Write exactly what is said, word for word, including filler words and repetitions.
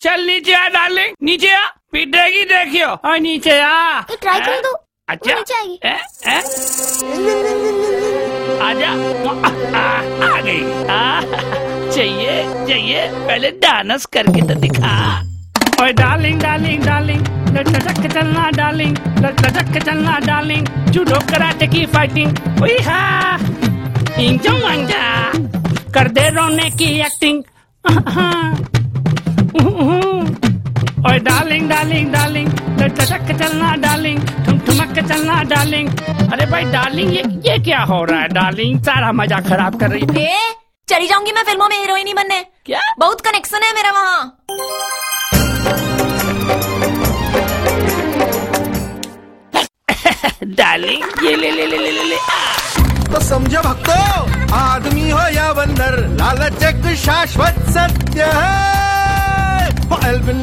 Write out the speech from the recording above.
चल नीचे आ डार्लिंग, नीचे आ, पिटेगी देखियो। और नीचे आ, ट्राई कर दो। अच्छा नीचे आएगी। ए, ए? आजा, आ, आ गई। आ, चाहिए चाहिए, पहले डांस करके तो दिखा। ओए डार्लिंग डार्लिंग डार्लिंग, लटक के चलना डार्लिंग, लटक के चलना डार्लिंग, जूडो कराटे की फाइटिंग। ओए हा, इंजो मंजा, कर दे रोने की एक्टिंग। ओए डार्लिंग डार्लिंग डार्लिंग, लटक के चलना डार्लिंग, ठुम ठुमक के चलना डार्लिंग। अरे भाई डार्लिंग, ये ये क्या हो रहा है डार्लिंग, सारा मजा खराब कर रही है। ए, चली जाऊंगी मैं फिल्मों में हीरोइन ही बनने। क्या? बहुत कनेक्शन है मेरा वहाँ। डार्लिंग ये ले ले ले ले ले ले। तो समझो भक्तों, आदमी हो या बंदर, लालच एक शाश्वत सत्य है।